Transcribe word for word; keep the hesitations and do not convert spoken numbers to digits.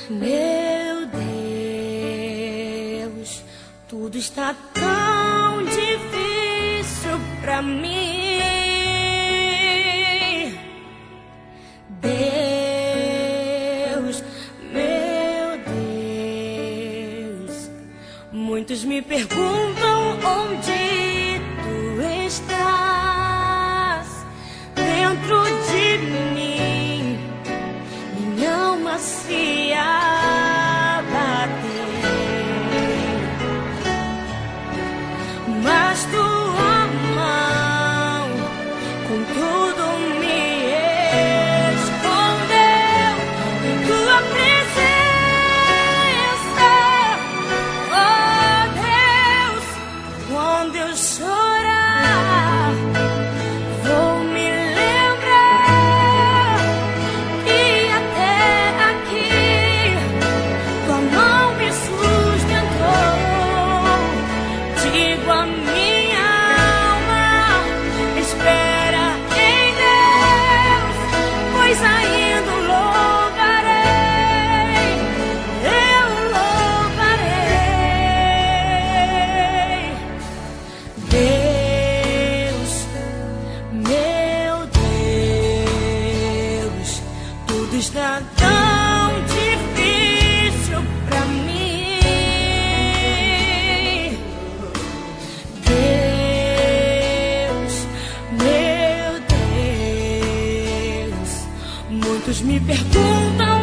Meu Deus, tudo está tão difícil pra mim. Deus, meu Deus, muitos me perguntam onde tu estás. Dentro de mim, minha alma se abateu, mas tua mão com tudo me escondeu em tua presença. Oh Deus, quando eu chorar, vou me lembrar que até aqui tua mão me sustentou. Digo a minha alma, espera em Deus, pois ainda o louvarei, eu louvarei. Deus, meu Deus, tudo está tão difícil pra mim. Deus, meu Deus, muitos me perguntam